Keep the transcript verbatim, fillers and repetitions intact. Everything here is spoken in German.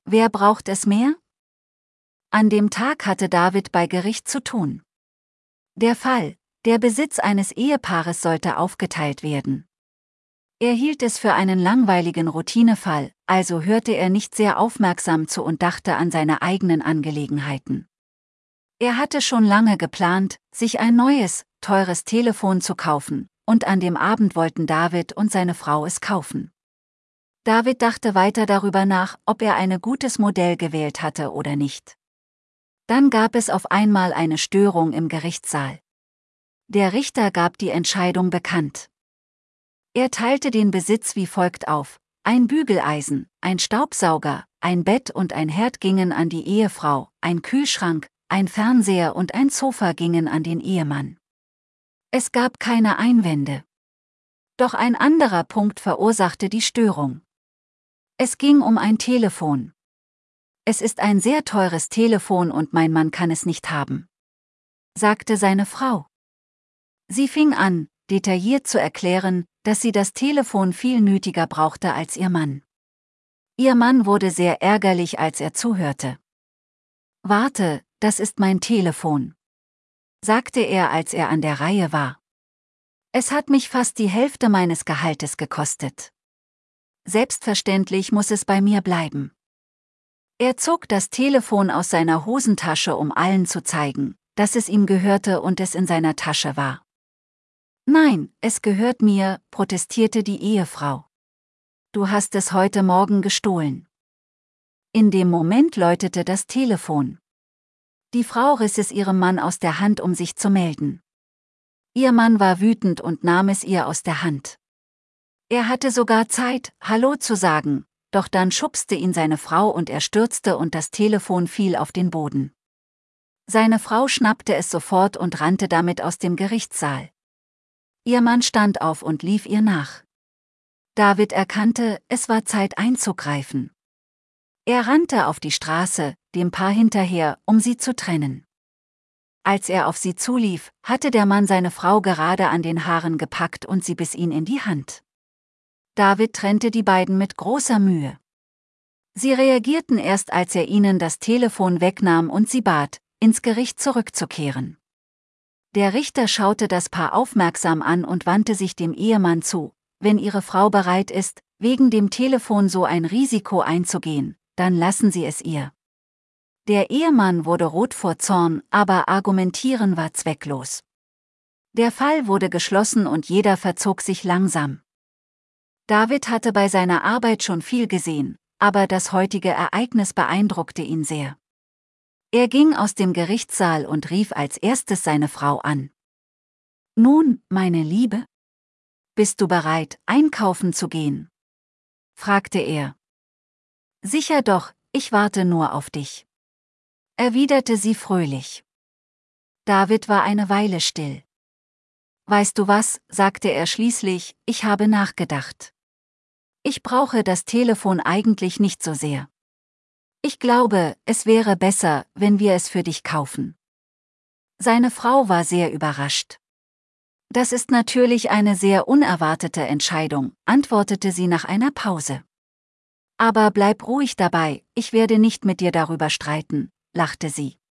Wer braucht es mehr? An dem Tag hatte David bei Gericht zu tun. Der Fall, der Besitz eines Ehepaares sollte aufgeteilt werden. Er hielt es für einen langweiligen Routinefall, also hörte er nicht sehr aufmerksam zu und dachte an seine eigenen Angelegenheiten. Er hatte schon lange geplant, sich ein neues, teures Telefon zu kaufen, und an dem Abend wollten David und seine Frau es kaufen. David dachte weiter darüber nach, ob er ein gutes Modell gewählt hatte oder nicht. Dann gab es auf einmal eine Störung im Gerichtssaal. Der Richter gab die Entscheidung bekannt. Er teilte den Besitz wie folgt auf: Ein Bügeleisen, ein Staubsauger, ein Bett und ein Herd gingen an die Ehefrau, ein Kühlschrank, ein Fernseher und ein Sofa gingen an den Ehemann. Es gab keine Einwände. Doch ein anderer Punkt verursachte die Störung. Es ging um ein Telefon. Es ist ein sehr teures Telefon und mein Mann kann es nicht haben, sagte seine Frau. Sie fing an, detailliert zu erklären, dass sie das Telefon viel nötiger brauchte als ihr Mann. Ihr Mann wurde sehr ärgerlich, als er zuhörte. »Warte, das ist mein Telefon«, sagte er, als er an der Reihe war. »Es hat mich fast die Hälfte meines Gehaltes gekostet. Selbstverständlich muss es bei mir bleiben.« Er zog das Telefon aus seiner Hosentasche, um allen zu zeigen, dass es ihm gehörte und es in seiner Tasche war. »Nein, es gehört mir«, protestierte die Ehefrau. »Du hast es heute Morgen gestohlen.« In dem Moment läutete das Telefon. Die Frau riss es ihrem Mann aus der Hand, um sich zu melden. Ihr Mann war wütend und nahm es ihr aus der Hand. Er hatte sogar Zeit, Hallo zu sagen, doch dann schubste ihn seine Frau und er stürzte und das Telefon fiel auf den Boden. Seine Frau schnappte es sofort und rannte damit aus dem Gerichtssaal. Ihr Mann stand auf und lief ihr nach. David erkannte, es war Zeit einzugreifen. Er rannte auf die Straße, dem Paar hinterher, um sie zu trennen. Als er auf sie zulief, hatte der Mann seine Frau gerade an den Haaren gepackt und sie biss ihn in die Hand. David trennte die beiden mit großer Mühe. Sie reagierten erst, als er ihnen das Telefon wegnahm und sie bat, ins Gericht zurückzukehren. Der Richter schaute das Paar aufmerksam an und wandte sich dem Ehemann zu: Wenn Ihre Frau bereit ist, wegen dem Telefon so ein Risiko einzugehen, dann lassen Sie es ihr. Der Ehemann wurde rot vor Zorn, aber argumentieren war zwecklos. Der Fall wurde geschlossen und jeder verzog sich langsam. David hatte bei seiner Arbeit schon viel gesehen, aber das heutige Ereignis beeindruckte ihn sehr. Er ging aus dem Gerichtssaal und rief als erstes seine Frau an. »Nun, meine Liebe? Bist du bereit, einkaufen zu gehen?« fragte er. »Sicher doch, ich warte nur auf dich«, erwiderte sie fröhlich. David war eine Weile still. »Weißt du was«, sagte er schließlich, »ich habe nachgedacht. Ich brauche das Telefon eigentlich nicht so sehr. Ich glaube, es wäre besser, wenn wir es für dich kaufen.« Seine Frau war sehr überrascht. »Das ist natürlich eine sehr unerwartete Entscheidung«, antwortete sie nach einer Pause. »Aber bleib ruhig dabei, ich werde nicht mit dir darüber streiten«, lachte sie.